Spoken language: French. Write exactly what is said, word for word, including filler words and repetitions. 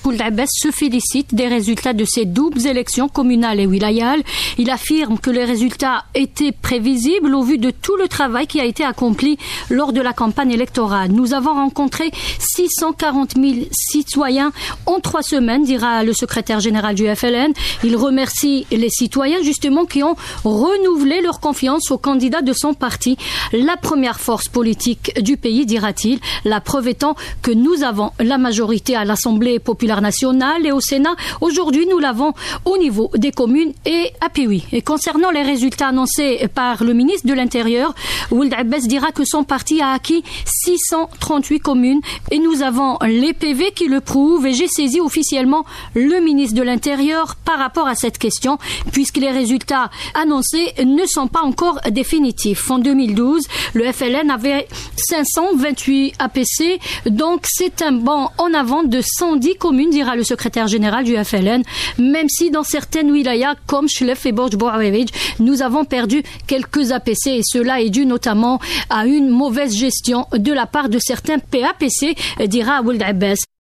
Ould Abbas se félicite des résultats de ces doubles élections communales et wilayales. Il affirme que les résultats étaient prévisibles au vu de tout le travail qui a été accompli lors de la campagne électorale. Nous avons rencontré six cent quarante mille citoyens en trois semaines, dira le secrétaire général du F L N. Il remercie les citoyens justement qui ont renouvelé leur confiance au candidat de son parti, la première force politique du pays, dira-t-il. La preuve étant que nous avons la majorité à l'Assemblée populaire nationale et au Sénat. Aujourd'hui, nous l'avons au niveau des communes et à Piwi. Et concernant les résultats annoncés par le ministre de l'Intérieur, Ould Abbas dira que son parti a acquis six cent trente-huit communes et nous avons les P V qui le prouvent et j'ai saisi officiellement le ministre de l'Intérieur par rapport à cette question puisque les résultats annoncés ne sont pas encore définitifs. En deux mille douze, le F L N avait cinq cent vingt-huit A P C, donc c'est un bond en avant de cent dix communes, dira le secrétaire général du F L N, même si dans certaines wilayas comme Chlef et Borj Bouarewej, nous avons perdu quelques A P C et cela est dû notamment à une mauvaise gestion de la part de certains P A P C, dira Ould Abbas.